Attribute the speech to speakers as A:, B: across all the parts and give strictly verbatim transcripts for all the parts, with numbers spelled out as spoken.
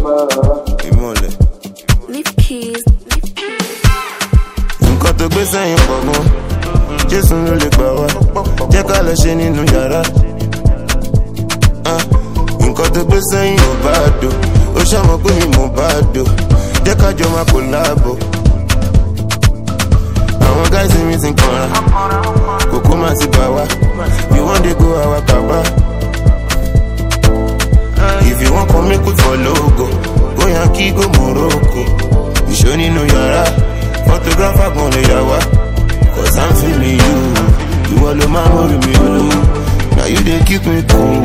A: Ìmọ̀lẹ̀.
B: Leave keys.
A: Nǹkan tó gbé sẹ́yìn pọ̀ gan. Jésù ló lè gbà wá. Jẹ́ ká lọ ṣe nínú yàrá. Nǹkan tó gbé sẹ́yìn ò bá dò. Ó ṣàmọ̀ pé mi mò bá dò. Jẹ́ ká jọ máa kò láàbò. Àwọn guys mi ti ń kanra. Kòkó máa ti bà wá. We wan dey go our baba. If you want come make we for logo, go Yankee, go Morocco. You show nínú yàrá, photographer gon lè yà wá. Cause I'm feeling you, you all the man worry me oh. Now you dey keep me cool.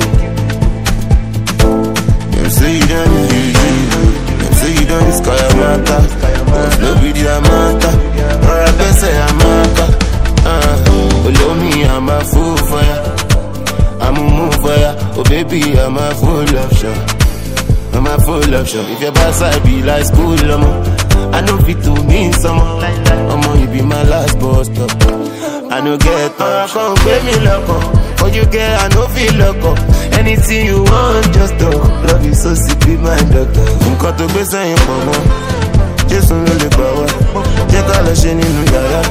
A: Them say you done is you, them say you done is Kayamata. Cause no be the Amata, or I best say Amaka. Uh, follow me, I'm a fool for ya. I'm a move for ya, oh baby, I'm a full option. I'm a full option. If your boss I be like school, I'm I know fit to mean someone. I'm you be my last boss stop. I know get up. Come pay me loco. What you get, I know feel loco. Anything you want, just talk. Love you so sick, be my doctor. Nǹkan tó gbé sẹ́yìn pọ̀ gan. Jésù ló lè gbà wá. Jẹ́ ká lọ ṣe nínú yàrá.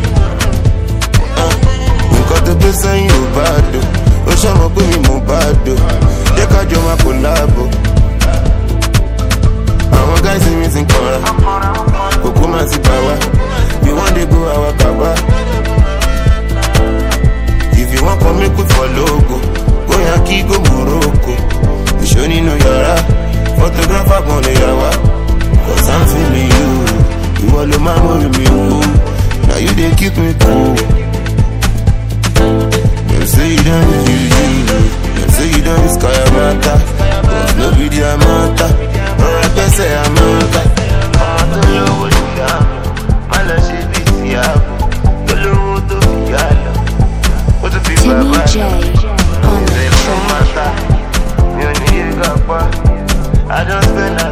A: Nǹkan tó gbé sẹ́yìn ò bá dò. Ó ṣàmọ̀ pé mi mò bá dò. Jẹ́ ká jọ máa kò láàbò. Àwọn guys mi ti ń kanra. Kòkó máa ti bà wá. We wan dey go our baba. If you wan come make we for logo, go Yankee, go Morocco. Ìṣó nínú yàrá, photographer gon lè yà wá. Cause I'm feeling you, ìwọ ló máa ń worry me o. Now you dey keep me cool. Them say you done is you, them say you done is Kayamata. Cause no be the Amata, or I best say Amata. Ọmọ tó lówó ló yá mi, má lọ ṣe bí sí ààbò. Tó lówó tó fi yá lọ, ó tún fi bàbá lọ.
B: Timmy J on the track.
A: Mi ò ní yé gàpá, I don't spend a